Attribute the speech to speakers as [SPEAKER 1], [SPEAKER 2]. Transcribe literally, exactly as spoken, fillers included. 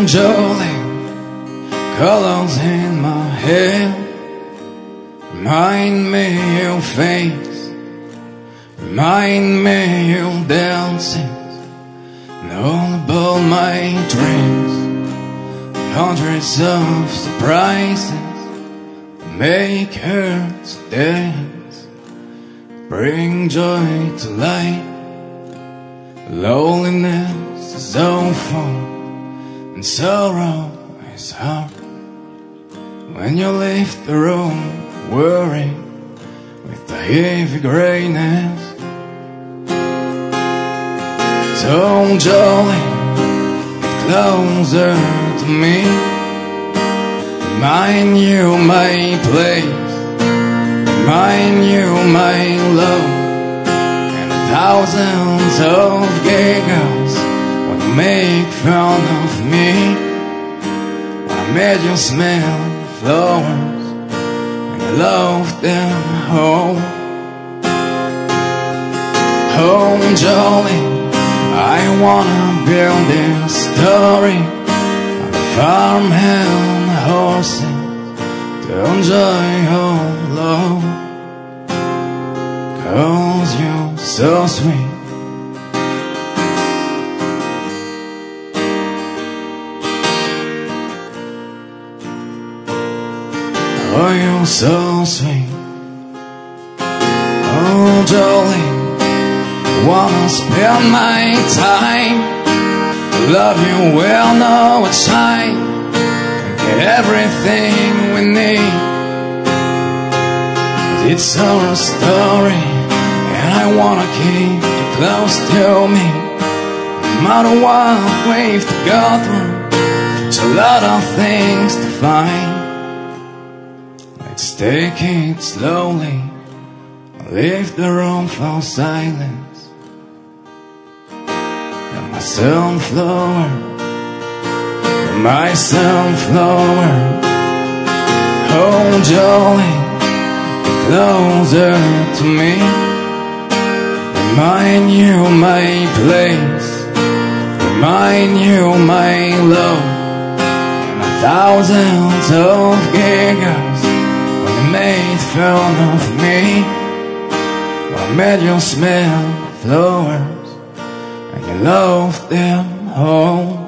[SPEAKER 1] Jolly colors in my hair remind me your face, remind me your dances, and all about my dreams. Hundreds of surprises make hearts dance, bring joy to life. Loneliness is awful and sorrow is hard. When you leave the room worrying with the heavy grayness, so Jolly, get closer to me, remind you my place, remind you my love, and thousands of giggles when you make fun of me, when I made you smell flowers and I loved them all. Oh Jolly, I wanna build this story of a farmhand horses to enjoy your love, 'cause you're so sweet. Oh, you're so sweet. Oh, Jolly, wanna spend my time to love you well, know it's time, get everything we need. It's our story, and I wanna keep you close to me. No matter what we've to go through, there's a lot of things to find. Let's take it slowly, leave the room for silence. You're my sunflower, you're my sunflower. Oh Jolly, get closer to me, remind you my place, remind you my love, and a thousands of giggles when you made fun of me, when I made you smell flowers and you loved them all.